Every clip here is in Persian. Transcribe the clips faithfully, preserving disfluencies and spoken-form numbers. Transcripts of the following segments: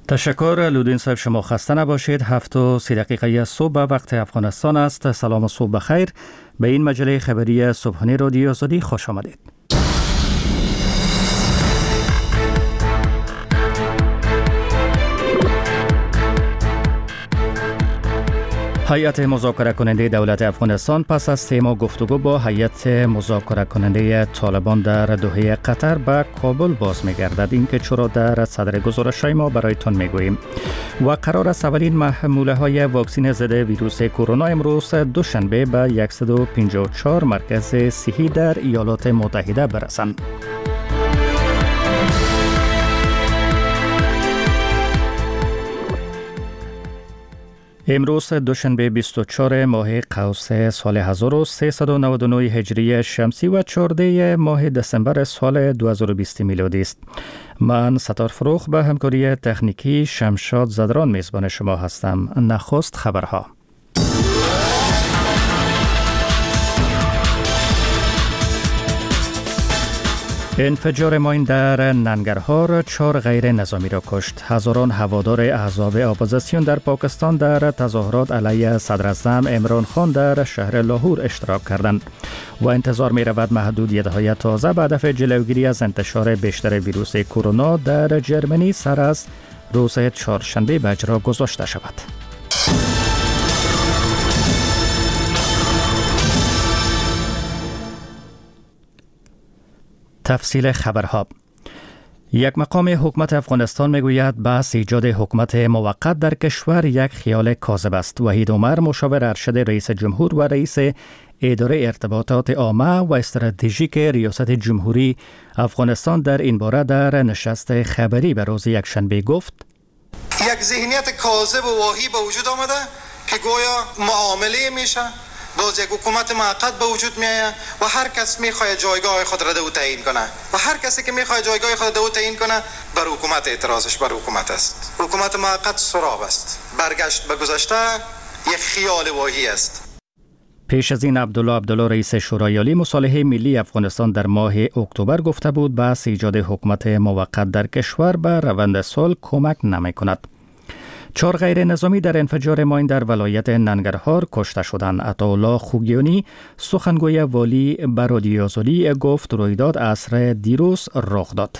تشکر لودین صاحب، شما خسته نباشید. هفت و سی دقیقه صبح وقت افغانستان است. سلام و صبح بخیر. به این مجله خبری صبحانه رادیو آزادی خوش آمدید. هیئت مذاکره کننده دولت افغانستان پس از سه ماه گفتگو با هیئت مذاکره کننده طالبان در دوحه قطر به کابل باز می‌گردد. این که چرا در صدر گزارش ما برایتان می‌گوییم. و قرار است اولین محموله های واکسن ضد ویروس کرونا امروز دوشنبه به صد و پنجاه و چهار مرکز صحی در ایالات متحده برسند. امروز دوشنبه بیست و چهارم ماه قوس سال هزار و سیصد و نود و نه هجری شمسی و چهاردهم ماه دسامبر سال دو هزار و بیست میلادی است. من ستار فروخ به همکاری تکنیکی شمشاد زدران میزبان شما هستم. نخست خبرها. انفجار ماین در ننگرهار چهار غیر نظامی را کشت. هزاران هوادار احزاب اپوزیسیون در پاکستان در تظاهرات علیه صدراعظم عمران خان در شهر لاهور اشتراک کردند و انتظار می رود محدودیت‌های تازه به هدف جلوگیری از انتشار بیشتر ویروس کرونا در جرمنی سر از روز چهارشنبه به اجرا گذاشته شود. تفصیل خبرها. یک مقام حکومت افغانستان میگوید بحث ایجاد حکومت موقت در کشور یک خیال کاذب است. وحید عمر، مشاور ارشد رئیس جمهور و رئیس اداره ارتباطات عامه و استراتژیک ریاست جمهوری افغانستان در این باره در نشست خبری به روز یکشنبه گفت: یک ذهنیت کاذب و واهی به وجود آمده که گویا معامله میشه، باز یک حکومت موقت به وجود میآید و هر کس میخواد جایگاه خود را دو تعیین کنه و هر کسی که میخواد جایگاه خود دو تعیین کنه بر حکومت اعتراضش بر حکومت است. حکومت موقت سراب است، برگشت به گذشته یک خیال واهی است. پیش از این عبدالله عبدالله رئیس شورای عالی مصالحه ملی افغانستان در ماه اکتبر گفته بود بحث ایجاد حکومت موقت در کشور به روند صلح کمک نمی‌کند. چهار غیر نظامی در انفجار ماین در ولایت ننگرهار کشته شدند. عطاالله خوگیانی، سخنگوی والی به رادیو آزادی گفت رویداد عصر دیروز رخ داد.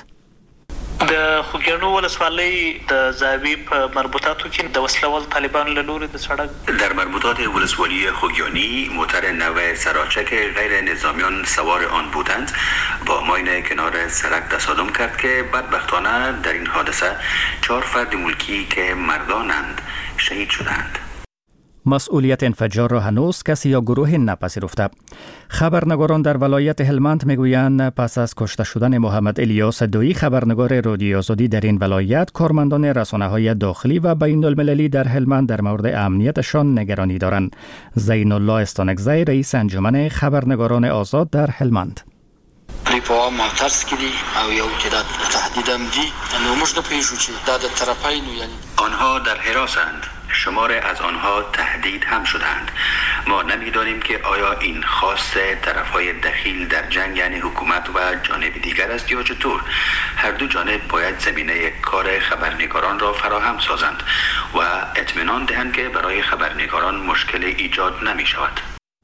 د خوګیانو ولسوالۍ د زاوی په مربوطاتو کې د وسلوال طالبان له لوري د سړک در مربوطات ولسوالی خوگیانی موتر نو سراچک غیر نظامیان سوار آن بودند با ماین کنار سرک تصادم کرد که بدبختانه در این حادثه چهار فرد ملکی که مردانند شهید شدند. مسئولیت انفجار را هنوز کسی یا گروه نپذیرفته. خبرنگاران در ولایت هلمند میگویند پس از کشته شدن محمد الیاس دویی خبرنگار رادیو آزادی در این ولایت، کارمندان رسانه‌های داخلی و بین المللی در هلمند در مورد امنیتشان نگرانی دارند. زین الله استانکزی، رئیس انجمن خبرنگاران آزاد در هلمند: په ما ترس کړي او یو چې د تهدید هم دي نو موږ نه پېژو چې دا د طرفینو یعنی آنها در حراسند، شمار از آنها تهدید هم شدند. ما نمی‌دانیم که آیا این خاص طرف‌های دخیل در جنگ یعنی حکومت و جانب دیگر است یا چطور. هر دو جانب باید زمینه کار خبرنگاران را فراهم سازند و اطمینان دهند که برای خبرنگاران مشکل ایجاد نمی‌شود.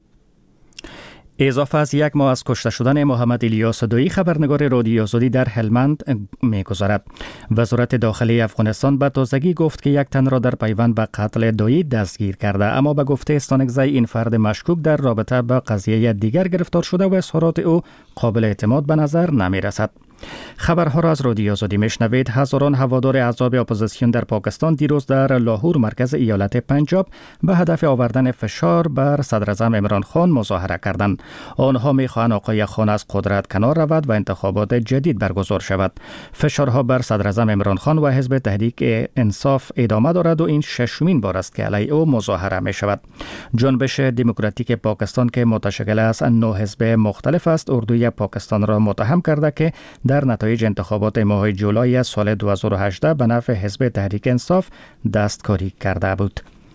اضافه از یک ماه از کشته شدن محمد الیاس دویی خبرنگار رادیو آزادی در هلمند می‌گذرد. وزارت داخلی افغانستان به تازگی گفت که یک تن را در پیوند به قتل دویی دستگیر کرده، اما به گفته استانکزی این فرد مشکوک در رابطه با قضیه دیگر گرفتار شده و اظهارات او قابل اعتماد به نظر نمی‌رسد. خبرها را از رادیو آزادی میشنوید. هزاران هوادار احزاب اپوزیسیون در پاکستان دیروز در لاهور مرکز ایالت پنجاب به هدف آوردن فشار بر صدراعظم عمران خان مظاهره کردند. آنها میخواهند آقای خان از قدرت کنار رود و انتخابات جدید برگزار شود. فشارها بر صدراعظم عمران خان و حزب تحریک انصاف ادامه دارد و این ششمین بار است که علیه او مظاهره می شود. جنبش دموکراتیک پاکستان که متشکل از نه حزب مختلف است، اردوی پاکستان را متهم کرده که در نتایج انتخابات ماه جولای سال دو هزار و هجده به نفع حزب تحریک انصاف دستکاری کرده بود.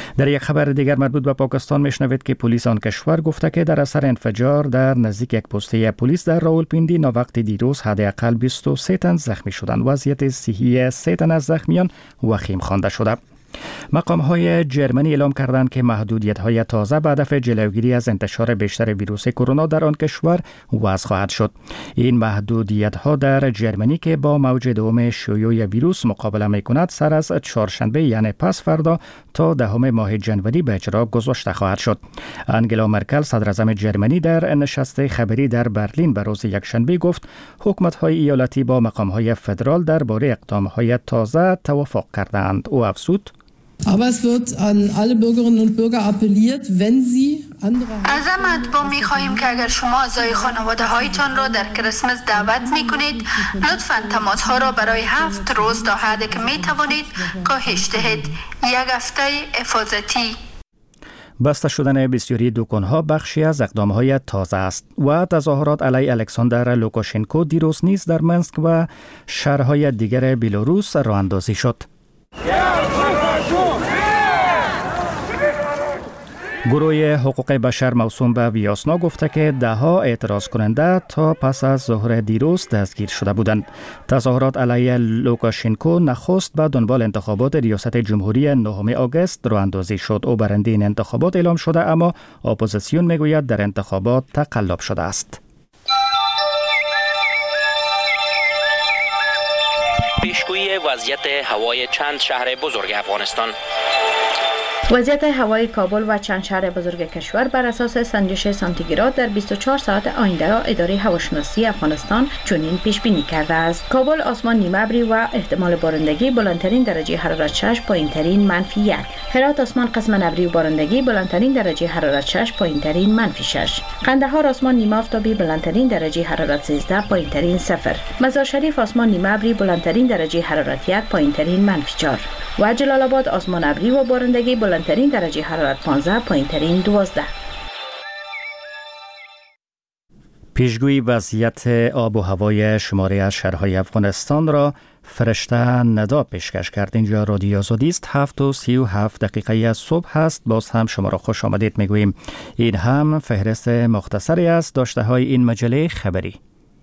در یک خبر دیگر مربوط به پاکستان میشنوید که پلیس آن کشور گفته که در اثر انفجار در نزدیک یک پسته پلیس در راولپیندی ناوقت دیروز حداقل بیست و سه تن زخمی شدند. وضعیت صحی سه تن از زخمیان وخیم خوانده شده. مقام‌های جرمنی اعلام کردند که محدودیت‌های تازه به هدف جلوگیری از انتشار بیشتر ویروس کرونا در آن کشور وضع خواهد شد. این محدودیت‌ها در جرمنی که با موج دوم شیوع ویروس مقابله می‌کند سر از چهارشنبه یعنی پس فردا تا دهم ماه جنوری به اجرا گذاشته خواهد شد. انگلا مرکل صدراعظم جرمنی در نشست خبری در برلین به روز یکشنبه گفت حکومت‌های ایالتی با مقام‌های فدرال درباره اقدام‌های تازه توافق کردند. او افزود: Aber es wird an alle Bürgerinnen und Bürger appelliert, wenn sie andere از مطبوع می خواهیم که اگر شما اعضای خانواده هایتان را در کریسمس دعوت می کنید لطفاً تماس ها را برای هفت روز تا حدی که می توانید کاهش دهید. یک هفته حفاظتی. بسته شدن بسیاری دکان‌ها بخشی از اقدام‌های تازه است و تظاهرات علیه الکساندر لوکاشنکو دیروز نیز در منسک و شهرهای دیگر بلاروس راه اندازی شد. گروه حقوق بشر موسوم به ویاسنا گفته که ده ها اعتراض کننده تا پس از ظهر دیروز دستگیر شده بودند. تظاهرات علیه لوکاشنکو نخست به دنبال انتخابات ریاست جمهوری نهم آگوست راه اندازی شد. او برنده این انتخابات اعلام شده اما اپوزیسیون میگوید در انتخابات تقلب شده است. پیشگویی وضعیت هوای چند شهر بزرگ افغانستان. وضعیت هوای کابل و چند شهر بزرگ کشور بر اساس سنجش سانتیگراد در بیست و چهار ساعت آینده اداره هواشناسی افغانستان چنین پیش بینی کرده است. کابل آسمان نیمه ابری و احتمال بارندگی، بلندترین درجه حرارت شش، پایینترین منفی یک. هرات آسمان قسما ابری و بارندگی، بلندترین درجه حرارت شش، پایینترین منفی شش. قندهار آسمان نیمه آفتابی، بلندترین درجه حرارت سیزده، پایینترین صفر. مزار شریف آسمان نیمه ابری، بلندترین درجه حرارت یک، پایینترین منفی چهار. و جلال آباد آسمان ابری و بارندگی، بلندترین درجه حرارت پانزده، پایینترین دوازده. پیشگویی وضعیت آب و هوای شماری از شهرهای افغانستان را فرشته ندا پیشکش کرد. اینجا رادیو آزادی است. هفت و سی و هفت دقیقه از صبح هست. باز هم شما را خوش آمدید میگوییم. این هم فهرست مختصری از داشته های این مجله خبری.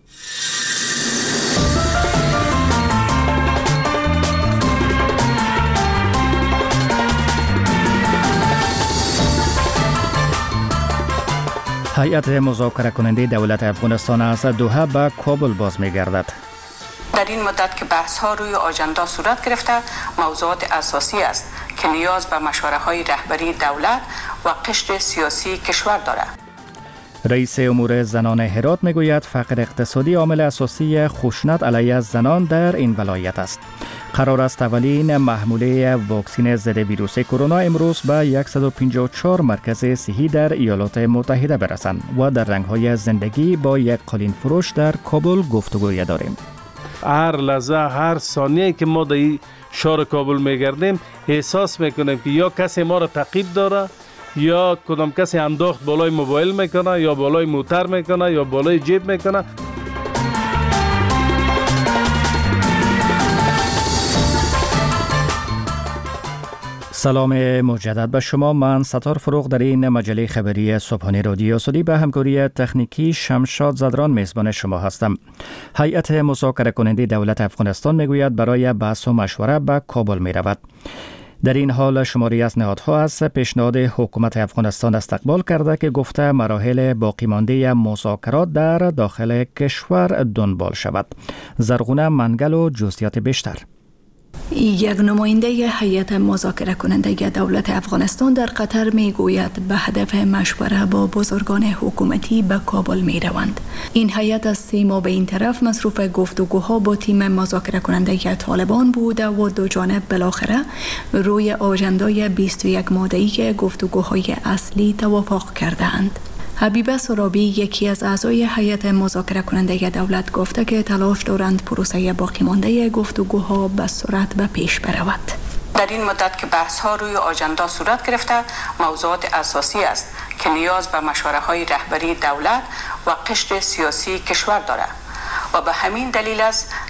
هیئت مذاکره کننده دولت افغانستان از دوحه به کابل باز می‌گردد. در این مدت که بحث‌ها روی آژاندا صورت گرفته، موضوعات اساسی است که نیاز به مشوره‌های رهبری دولت و قشر سیاسی کشور دارد. رئیس امور زنان هرات میگوید فقر اقتصادی عامل اساسی خشونت علیه زنان در این ولایت است. قرار است اولین محموله واکسن ضد ویروس کرونا امروز به صد و پنجاه و چهار مرکز صحی در ایالات متحده برسند و در رنگ‌های زندگی با یک قالین فروش در کابل گفتگوی داریم. هر لحظه هر ثانیه که ما در شهر کابل میگردیم احساس میکنیم که یا کسی ما را تعقیب داره یا کدام کسی انداخت بالای موبایل میکنه یا بالای موتر میکنه یا بالای جیب میکنه. سلام مجدد به شما. من ستار فروغ در این مجله خبری صبحانه رادیو آزادی به همکاری تکنیکی شمشاد زدران میزبان شما هستم. هیئت مذاکره کننده دولت افغانستان میگوید برای بحث و مشوره به کابل می رود. در این حال شماری از نهادها از پیشنهاد حکومت افغانستان استقبال کرده که گفته مراحل باقی مانده مذاکرات در داخل کشور دنبال شود. زرغونه منگل و جزئیات بیشتر. یک نماینده هیئت مذاکره کننده دولت افغانستان در قطر می گوید به هدف مشوره با بزرگان حکومتی به کابل می روند. این هیئت از سه ماه به این طرف مصروف گفتگوها با تیم مذاکره کننده طالبان بوده و دو جانب بالاخره روی آژاندای بیست و یک ماده‌ای گفتگوهای اصلی توافق کردند. حبیبه سرابی یکی از اعضای هیئت مذاکره کننده دولت گفته که تلاش دارند پروسه باقی مانده گفتگوها به سرعت به پیش برود. در این مدت که بحث‌ها روی آژاندا صورت گرفته، موضوعات اساسی است که نیاز به مشوره‌های رهبری دولت و قشر سیاسی کشور دارد و به همین دلیل است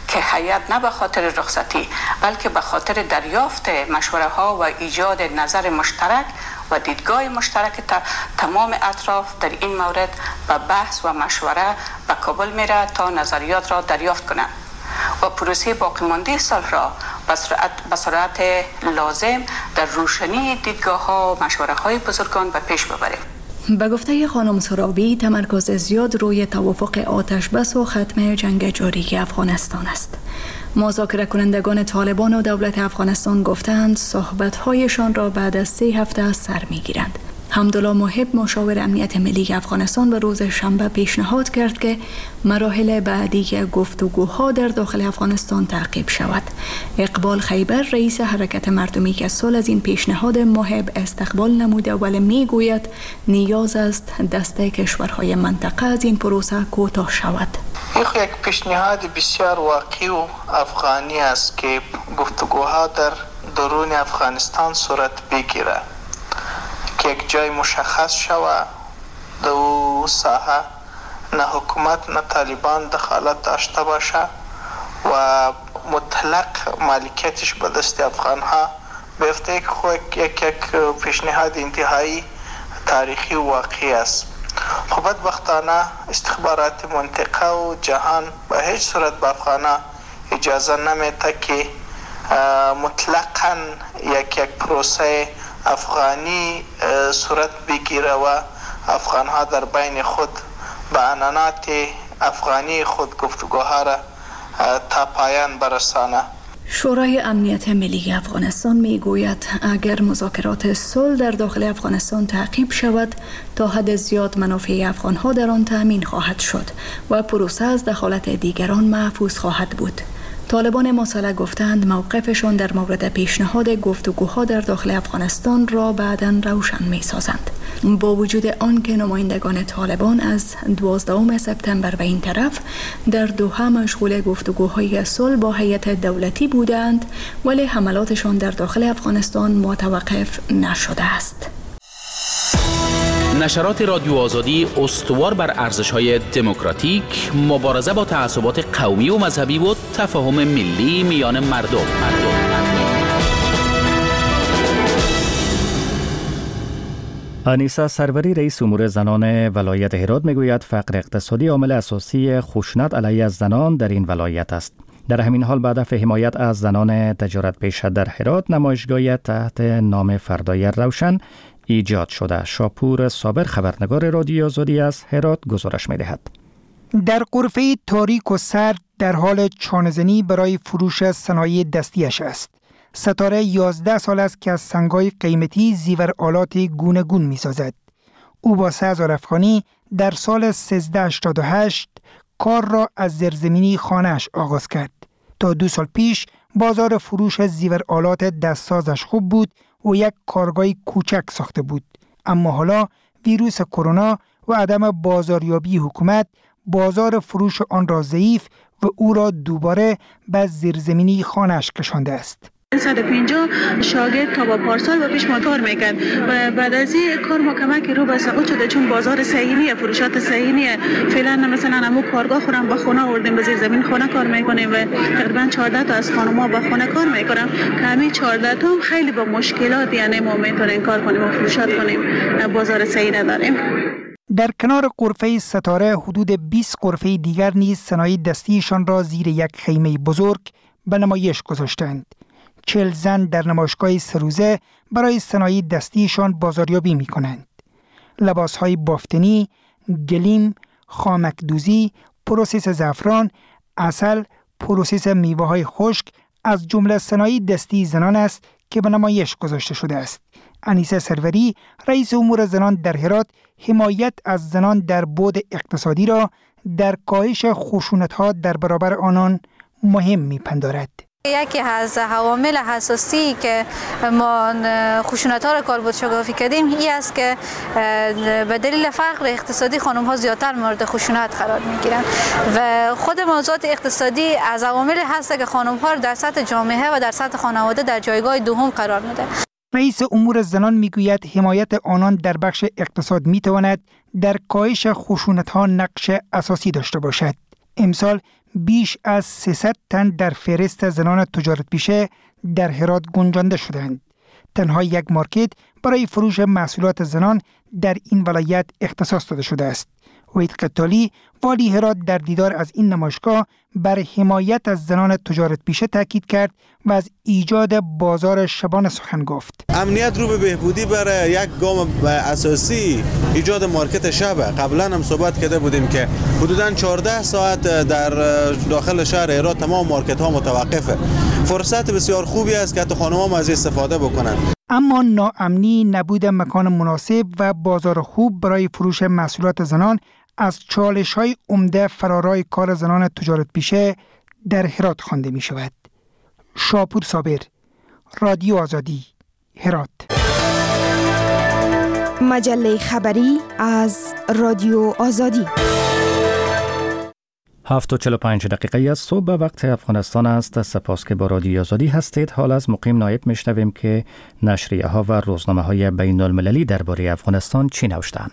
که هیئت نه به خاطر رخصتی بلکه به خاطر دریافت مشوره ها و ایجاد نظر مشترک و دیدگاه مشترک تمام اطراف در این مورد به بحث و مشوره به کابل میره تا نظریات را دریافت کنند و پروسه باقی مانده صلح را به سرعت, به سرعت لازم در روشنی دیدگاه ها و مشوره های بزرگان به پیش ببریم. به گفته خانم سرابی، تمرکز زیاد روی توافق آتش بس و ختم جنگ جاری افغانستان است. مذاکره کنندگان طالبان و دولت افغانستان گفتند صحبت‌هایشان را بعد از سه هفته سر می‌گیرند. حمدالله محب مشاور امنیت ملی افغانستان به روز شنبه پیشنهاد کرد که مراحل بعدی گفتگوها در داخل افغانستان تعقیب شود. اقبال خیبر رئیس حرکت مردمی که سال از این پیشنهاد محب استقبال نموده ولی میگوید نیاز است دست کشورهای منطقه از این پروسه کوتاه شود. یک پیشنهاد بسیار واقعی و افغانی است که گفتگوها در درون افغانستان صورت بگیرد که یک جای مشخص شود در ساحه نه حکومت نه طالبان دخالت داشته باشه و مطلق مالکیتش به دست افغان ها بیفته که خود یک یک پیشنهاد انتهایی تاریخی و واقعی است. خب بدبختانه استخبارات منطقه و جهان به هیچ صورت به افغان ها اجازه نمیده که مطلقاً یک یک پروسه افغانی صورت بگیره و افغان ها در بین خود به عنانات افغانی خود گفتگوها را تا پایان برسانه. شورای امنیت ملی افغانستان می گوید اگر مذاکرات صلح در داخل افغانستان تعقیب شود تا حد زیاد منافع افغان ها در آن تأمین خواهد شد و پروسه از دخالت دیگران محفوظ خواهد بود. طالبان مسلح گفتند موقفشان در مورد پیشنهاد گفتگوها در داخل افغانستان را بعداً روشن می سازند. با وجود آنکه نمایندگان طالبان از دوازدهم سپتامبر و این طرف در دوحه مشغول گفتگوهای صلح با هیئت دولتی بودند ولی حملاتشان در داخل افغانستان متوقف نشده است. نشرات رادیو آزادی استوار بر ارزش‌های دموکراتیک، مبارزه با تعصبات قومی و مذهبی و تفاهم ملی میان مردم. آنیسا سروری رئیس امور زنان ولایت هرات میگوید فقر اقتصادی عامل اساسی خشونت علیه زنان در این ولایت است. در همین حال به هدف حمایت از زنان تجارت پیشه در هرات نمایشگاهی تحت نام فردای روشن ایجاد شده. شاپور صابر خبرنگار رادیو آزادی از هرات گزارش می‌دهد. در غرفه تاریک و سرد در حال چانه‌زنی برای فروش صنایع دستیش است. ستاره یازده سال است که از سنگ‌های قیمتی زیور آلات گوناگون می‌سازد. او با سه هزار افغانی در سال سیزده هشتاد و هشت کار را از زیرزمینی خانه‌اش آغاز کرد. تا دو سال پیش بازار فروش زیور آلات دستسازش خوب بود و یک کارگاه کوچک ساخته بود. اما حالا ویروس کرونا و عدم بازاریابی حکومت بازار فروش آن را ضعیف و او را دوباره به زیرزمینی خانه‌اش کشانده است. صد و پنجاه شاگرد تا با پارسال و پیش ما کار میکرد و بعد از این کار ما کمک رو به سقوط شده چون بازار صحیحیه، فروشات صحیحیه. فعلا مثلا همون کارگاه خورم با خونه آوردیم به زیر زمین خونه کار میکنیم و تقریبا چهارده تا از خانم‌ها با خونه کار میکنم که همین چهارده تا خیلی با مشکلات یعنی ما میتونیم کار کنیم و فروشات کنیم، بازار صحیح نداریم. در کنار غرفه ستاره حدود بیست غرفه دیگر نیز صنایع دستیشان را زیر یک خیمه بزرگ به نمایش گذاشتند. چهل زن در نمایشگاه سه روزه برای صنایع دستیشان بازاریابی می کنند. لباسهای بافتنی، گلیم، خامکدوزی، پروسس زعفران، عسل، پروسس میوه‌های خشک از جمله صنایع دستی زنان است که به نمایش گذاشته شده است. انیسه سروری رئیس امور زنان در هرات حمایت از زنان در بعد اقتصادی را در کاهش خشونت‌ها در برابر آنان مهم می‌پندارد. یکی از عوامل اساسی که ما خشونت‌ها را کالبد شکافی کردیم این است که به دلیل فقر اقتصادی خانم‌ها زیادتر مورد خشونت قرار می‌گیرند و خود موضوعات اقتصادی از عوامل هست که خانم‌ها در سطح جامعه و در سطح خانواده در جایگاه دوم قرار میده. رئیس امور زنان میگوید حمایت آنان در بخش اقتصاد میتواند در کاهش خشونت‌ها نقش اساسی داشته باشد. امسال بیش از سیصد تن در فهرست زنان تجارت پیشه در هرات گنجانده شدند. تنها یک مارکت برای فروش محصولات زنان در این ولایت اختصاص داده شده است. وحید قتالی والی هرات در دیدار از این نمایشگاه بر حمایت از زنان تجارت پیشه تاکید کرد و از ایجاد بازار شبانه سخن گفت. امنیت رو به بهبودی برای یک گام اساسی ایجاد مارکت شب. قبلا هم صحبت کرده بودیم که حدوداً چهارده ساعت در داخل شهر هرات تمام مارکت ها متوقفه. فرصت بسیار خوبی است که حتی خانم‌ها از استفاده بکنن. اما ناامنی، نبود مکان مناسب و بازار خوب برای فروش محصولات زنان از چالش‌های عمده فرارای کار زنان تجارت پیشه در هرات خوانده می شود. شاپور صابر، رادیو آزادی، هرات. مجله خبری از رادیو آزادی. هفت و چهل و پنج دقیقه از صبح به وقت افغانستان است. سپاس که با رادیو آزادی هستید. حال از مقیم نایب میشنویم که نشریه ها و روزنامه های بین المللی درباره افغانستان چی نوشتند.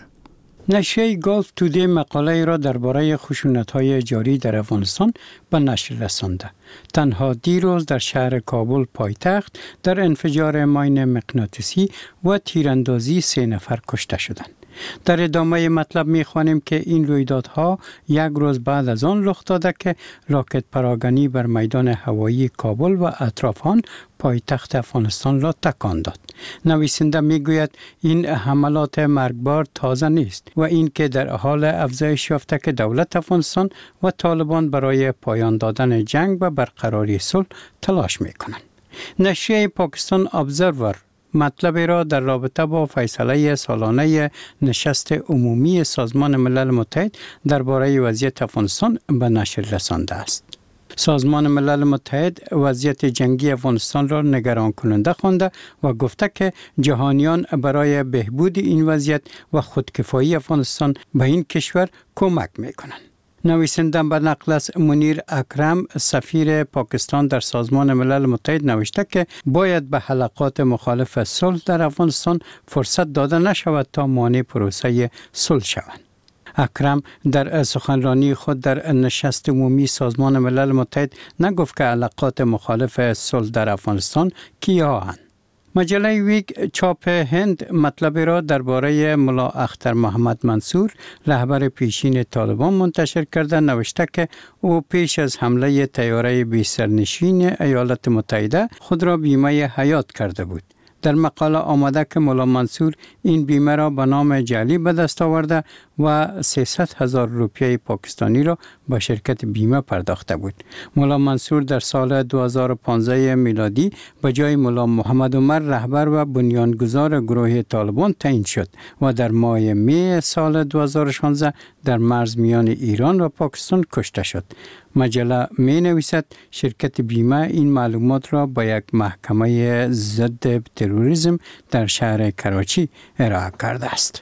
نشریه گالف تودی مقاله را درباره خشونت‌های جاری در افغانستان به نشر رسانده. تنها دیروز در شهر کابل پایتخت در انفجار ماین مغناطیسی و تیراندازی سه نفر کشته شدند. در ادامه مطلب می‌خوانیم که این رویدادها یک روز بعد از آن رخ داده که راکت پراگنی بر میدان هوایی کابل و اطراف آن پایتخت افغانستان را تکان داد. نویسنده میگوید این حملات مرگبار تازه نیست و این که در حال افزایش یافته که دولت افغانستان و طالبان برای پایان دادن جنگ و برقراری صلح تلاش میکنند. نشریه پاکستان ابزرور مطلب را در رابطه با فیصله سالانه نشست عمومی سازمان ملل متحد درباره وضعیت افغانستان به نشر رسانده است. سازمان ملل متحد وضعیت جنگی افغانستان را نگران کننده خوانده و گفته که جهانیان برای بهبود این وضعیت و خودکفایی افغانستان به این کشور کمک میکنند. نویسنده به نقل از منیر اکرم سفیر پاکستان در سازمان ملل متحد نوشته که باید به حلقات مخالف صلح در افغانستان فرصت داده نشود تا مانع پروسه صلح شوند. اکرم در سخنرانی خود در نشست عمومی سازمان ملل متحد نگفت که حلقات مخالف صلح در افغانستان کیاهند. مجله ویک چاپ هند مطلب را درباره ملا اختر محمد منصور رهبر پیشین طالبان منتشر کرده نوشته که او پیش از حمله طیاره بی سرنشین ایالات متحده خود را بیمه حیات کرده بود. در مقاله آمده که ملا منصور این بیمه را به نام جعلی به دست آورده و سیصد هزار روپیه پاکستانی را به شرکت بیمه پرداخته بود. ملا منصور در سال دو هزار و پانزده میلادی به جای ملا محمد عمر رهبر و بنیانگذار گروه طالبان تعیین شد و در ماه می سال دو هزار و شانزده در مرز میان ایران و پاکستان کشته شد. مجله می نویسد شرکت بیمه این معلومات را با یک محکمه ضد تروریسم در شهر کراچی ارائه کرده است.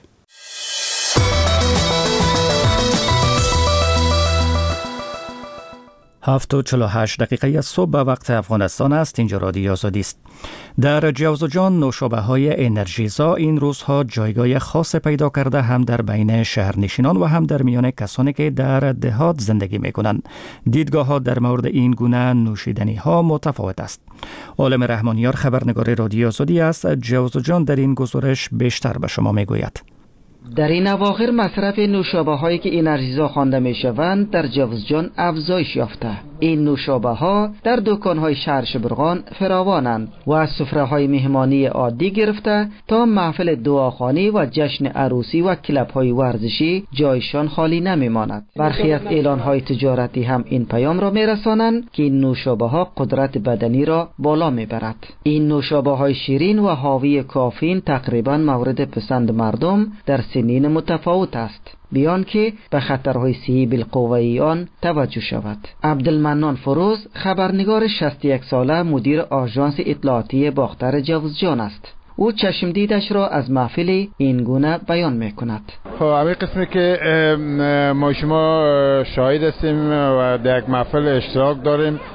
هفت و چهل و هشت دقیقه از صبح به وقت افغانستان است. اینجا رادیو آزادی است. در جوزجان نوشابه های انرژیزا این روزها جایگاه خاص پیدا کرده، هم در بین شهرنشینان و هم در میان کسانی که در دهات زندگی می کنند. دیدگاه ها در مورد این گونه نوشیدنی ها متفاوت است. عالم رحمانیار خبرنگار رادیو آزادی است. جوزجان در این گزارش بیشتر به شما می گوید. در این اواخر مصرف نوشابه هایی که انرژیزا خوانده می شوند در جوزجان افزایش یافته. این نوشابه ها در دکان های شهر شبرغان فراوانند و از سفره های مهمانی عادی گرفته تا محفل دعاخوانی و جشن عروسی و کلب های ورزشی جایشان خالی نمی ماند. برخی از اعلان های تجارتی هم این پیام را می رسانند که این نوشابه ها قدرت بدنی را بالا می برد. این نوشابه های شیرین و حاوی کافین تقریبا مورد پسند مردم در سنین متفاوت است، بیان که به خطرهای صحی بالقوه آن توجه شود. عبدالمنان فروز خبرنگار شصت و یک ساله مدیر آژانس اطلاعاتی باختر جوزجان است. او چشم دیدش را از محفل این گونه بیان میکند. خب همین قسمی که ما شما شاهد هستیم و در یک محفل اشتراک داریم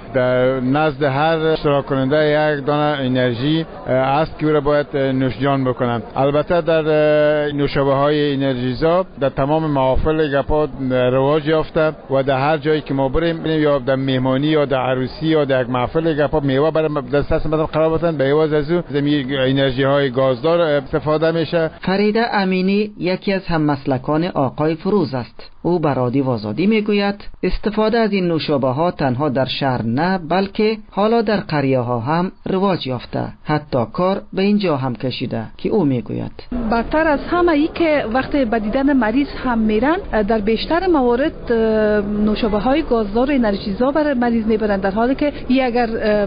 در نزد هر اشتراک کننده یک دانه انرژی است که او را باید نوش جان بکنند. البته در نوشابه های انرژیزا در تمام محافل گپا رواج یافته و در هر جایی که ما بریم یا در مهمانی یا در عروسی یا در یک محفل گپا میوه برای دسترس مردم قرار بدن، به عوض از او انرژی های گازدار استفاده میشه. فریده امینی یکی از هممسلکان آقای فروز است. او بر رادیو آزادی میگوید استفاده از این نوشابه ها تنها در شهر نه بلکه حالا در قریه ها هم رواج یافته. حتی کار به اینجا هم کشیده که او میگوید بدتر از همه ای که وقتی به دیدن مریض هم میرن در بیشتر موارد نوشابه های گازدار انرژیزا برای مریض میبرن، در حالی که این اگر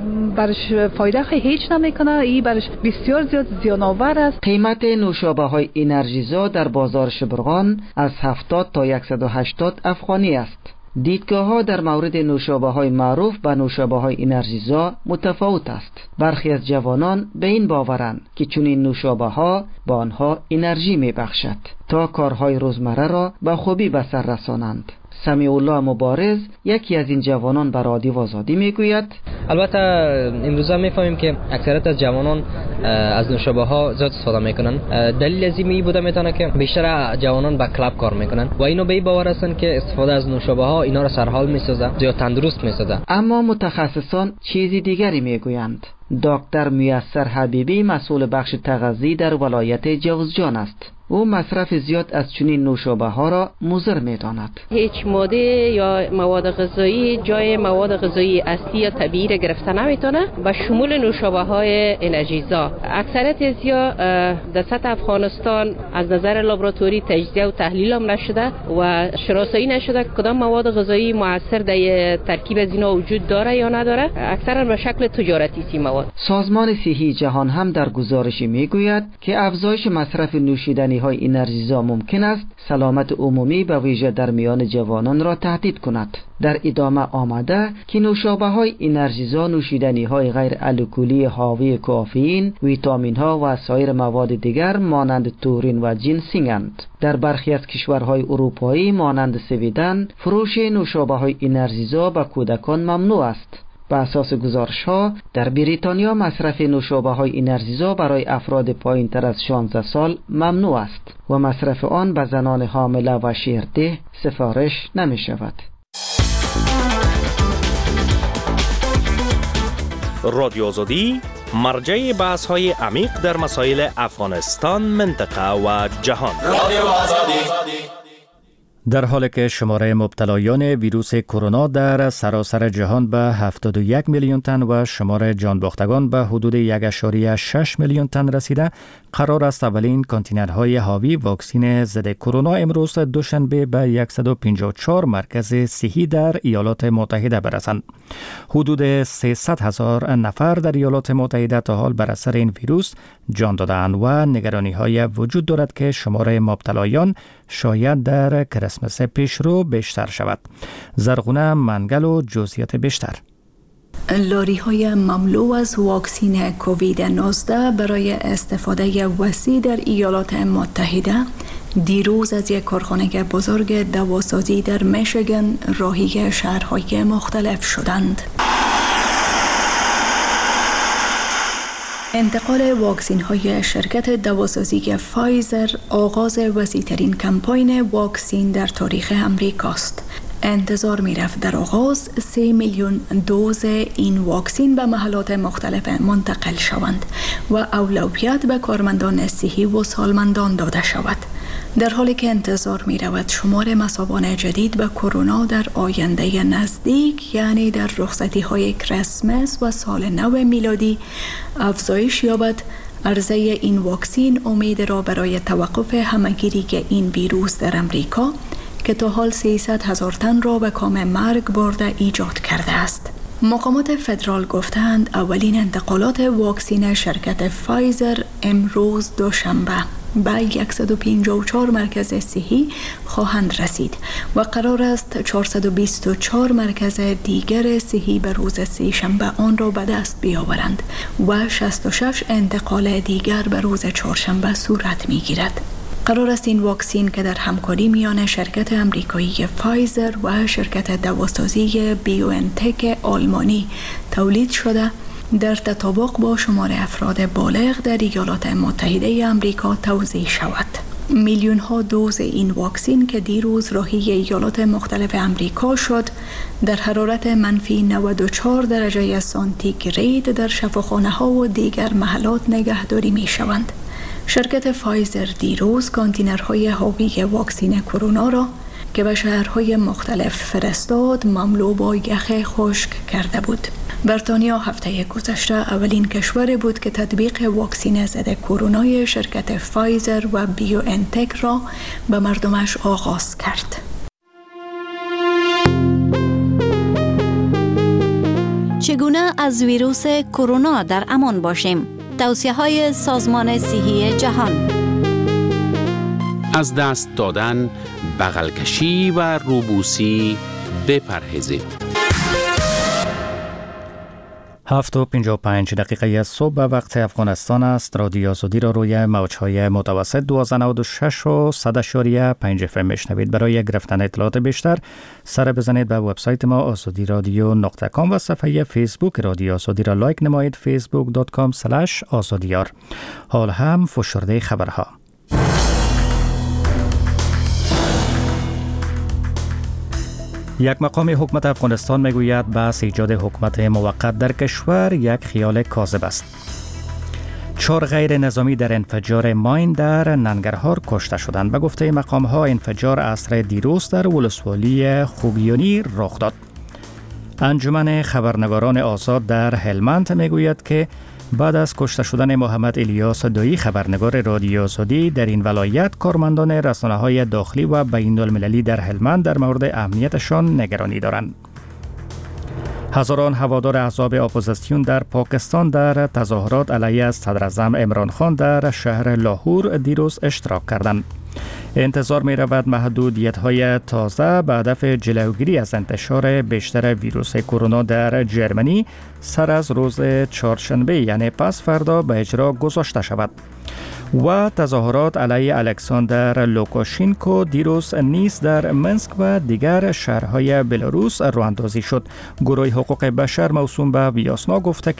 برش فایده هیچ نمیکنه، این برش بسیار زیاد زیان آور است. قیمت نوشابه های انرژیزا در بازار شبرغان از هفتاد تا صد و هشتاد افغانی است. دیدگاه ها در مورد نوشابه های معروف به نوشابه های انرژیزا متفاوت است. برخی از جوانان به این باورند که چنین نوشابه ها به آنها انرژی می بخشد تا کارهای روزمره را به خوبی به سر رسانند. سمیع الله مبارز یکی از این جوانان بر رادیو آزادی میگوید البته امروزه میفهمیم که اکثریت از جوانان از نوشابه ها زیاد استفاده میکنن. دلیل از این بوده میتونه که بیشتر جوانان با کلاب کار میکنن و اینو به این باور هستن که استفاده از نوشابه ها اینا را سرحال میسازه، زیاد تندرست میسازه. اما متخصصان چیزی دیگری میگویند. دکتر میسر حبیبی مسئول بخش تغذیه در ولایت جوزجان است. او مصرف زیاد از چنین نوشابه ها را مضر می‌داند. هیچ ماده یا مواد غذایی جای مواد غذایی اصلی یا طبیعی را گرفته نمیتونه، به شمول نوشابه های انرژیزا. اکثریت ازیا در سطح افغانستان از نظر لابراتوری تجزیه و تحلیل هم نشده و شناسایی نشده کدام مواد غذایی مؤثر در ترکیب از اینا وجود داره یا نداره. اکثرا به شکل تجارتی سی مواد. سازمان صحی جهان هم در گزارشی میگوید که افزایش مصرف نوشیدنی های انرژیزا ممکن است سلامت عمومی به ویژه در میان جوانان را تهدید کند. در ادامه آمده که نوشابه های انرژیزا نوشیدنی های غیر الکلی حاوی کافئین، ویتامین ها و سایر مواد دیگر مانند تورین و جنسینگند. در برخی از کشورهای اروپایی مانند سویدن فروش نوشابه های انرژیزا به کودکان ممنوع است. به اساس گزارش ها در بریتانیا مصرف نوشابه های انرژیزا برای افراد پایین تر از شانزده سال ممنوع است و مصرف آن به زنان حامله و شیرده سفارش نمی شود. رادیو آزادی مرجع بحث های عمیق در مسائل افغانستان، منطقه و جهان. رادیو آزادی. در حالی که شماره مبتلایان ویروس کرونا در سراسر جهان به هفتاد و یک میلیون تن و شماره جان باختگان به حدود یک ممیز شش میلیون تن رسیده، قرار است اولین کانتینرهای حاوی واکسن ضد کرونا امروز دوشنبه به صد و پنجاه و چهار مرکز صحی در ایالات متحده برسند. حدود سیصد هزار نفر در ایالات متحده تا حال بر اثر این ویروس جان دادند و نگرانی های وجود دارد که شماره مبتلایان شاید در کریسمس پیشرو بیشتر شود. زرغونه منگل و جزئیات بیشتر. لاری های مملو از واکسین کووید نوزده برای استفاده وسیع در ایالات متحده دیروز از یک کارخانه بزرگ دواسازی در میشیگان راهی شهرهای مختلف شدند. انتقال واکسین های شرکت دواسازی فایزر آغاز وسیع‌ترین کمپاین واکسین در تاریخ امریکاست. انتظار می رفت در آغاز سه میلیون دوز این واکسین به محلات مختلف منتقل شوند و اولویت به کارمندان صحی و سالمندان داده شود. در حالی که انتظار می رود شمار مصابان جدید به کرونا در آینده نزدیک، یعنی در رخصتی های کریسمس و سال نو میلادی افزایش یابد، عرضه این واکسین امید را برای توقف همهگیری این ویروس در امریکا که تا حال سیصد هزار تن را به کام مرگ برده ایجاد کرده است. مقامات فدرال گفتند اولین انتقالات واکسین شرکت فایزر امروز دوشنبه به صد و پنجاه و چهار مرکز صحی خواهند رسید و قرار است چهارصد و بیست و چهار مرکز دیگر صحی به روز سه‌شنبه آن را به دست بیاورند و شصت و شش انتقال دیگر به روز چهارشنبه صورت می‌گیرد. قرار است این واکسین که در همکاری میان شرکت امریکایی فایزر و شرکت دواسازی بیوانتک آلمانی تولید شده در تطابق با شمار افراد بالغ در ایالات متحده آمریکا توزیع شود. میلیون ها دوز این واکسین که دیروز راهی ایالات مختلف آمریکا شد در حرارت منفی نود و چهار درجه سانتیگراد در شفاخانه ها و دیگر محلات نگهداری می شوند. شرکت فایزر دیروز کانتینرهای حاوی واکسین کرونا را که به شهرهای مختلف فرستاد مملو با یخ خشک کرده بود. بریتانیا هفته گذشته اولین کشور بود که تطبیق واکسین ضد کرونای شرکت فایزر و بیوانتک را به مردمش آغاز کرد. چگونه از ویروس کرونا در امان باشیم؟ توصیه‌های سازمان صحی جهان. از دست دادن، بغل کشی و روبوسی بپرهیزید. هفت و پنجاه و پنج دقیقه صبح وقت افغانستان است. رادیو آزادی را روی موج‌های متوسط دوازده نود و شش و صد اشاریه پنج اف ام میشنوید. برای گرفتن اطلاعات بیشتر سر بزنید به وبسایت ما آزادی رادیو نقطه کام و صفحه فیسبوک رادیو آزادی را لایک نمایید فیسبوک دات کام اسلش آزادیار. حال هم فشرده خبرها. یک مقام حکومت افغانستان میگوید بحث ایجاد حکومت موقت در کشور یک خیال کاذب است. چهار غیر نظامی در انفجار ماین در ننگرهار کشته شدند. به گفته مقام ها انفجار عصر دیروز در ولسوالی خوگیانی رخ داد. انجمن خبرنگاران آزاد در هلمند میگوید که بعد از کشته شدن محمد الیاس دویی خبرنگار رادیو آزادی در این ولایت، کارمندان رسانه‌های داخلی و بین المللی در هلمند در مورد امنیتشان نگرانی دارند. هزاران هوادار احزاب اپوزیسیون در پاکستان در تظاهرات علیه صدر اعظم عمران خان در شهر لاهور دیروز اشتراک کردند. انتظار می رود محدودیت‌های تازه به هدف جلوگیری از انتشار بیشتر ویروس کرونا در جرمنی سر از روز چهارشنبه یعنی پس فردا به اجرا گذاشته شود. و تظاهرات علیه الکساندر لوکاشینکو دیروز نیز در منسک و دیگر شهرهای بلاروس راه اندازی شد. گروه حقوق بشر موسوم به ویاسنا گفته